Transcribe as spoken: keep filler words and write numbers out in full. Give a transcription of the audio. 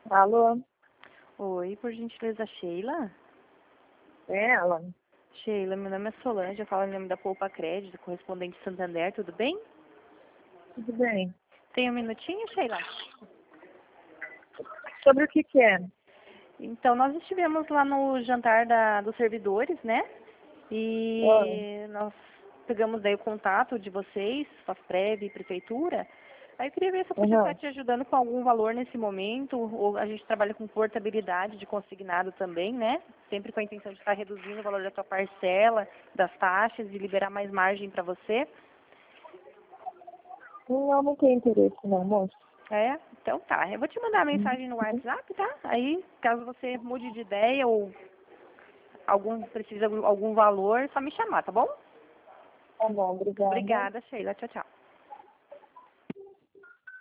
Alô? Oi, por gentileza, Sheila? É ela? Sheila, meu nome é Solange, eu falo em nome da Poupa Crédito, correspondente Santander, tudo bem? Tudo bem. Tem um minutinho, Sheila? Sobre o que que é? Então, nós estivemos lá no jantar da, dos servidores, né? Ah, E nós pegamos daí o contato de vocês, Fafprev e Prefeitura. Aí eu queria ver se eu podia estar aham. te ajudando com algum valor nesse momento, ou a gente trabalha com portabilidade de consignado também, né? Sempre com a intenção de estar reduzindo o valor da tua parcela, das taxas e liberar mais margem para você. Não, não tenho interesse não, moço. É? Então tá. Eu vou te mandar a Uhum. mensagem no WhatsApp, tá? Aí, caso você mude de ideia ou algum precisa de algum valor, é só me chamar, tá bom? Tá bom, obrigada. Obrigada, Sheila. Tchau, tchau.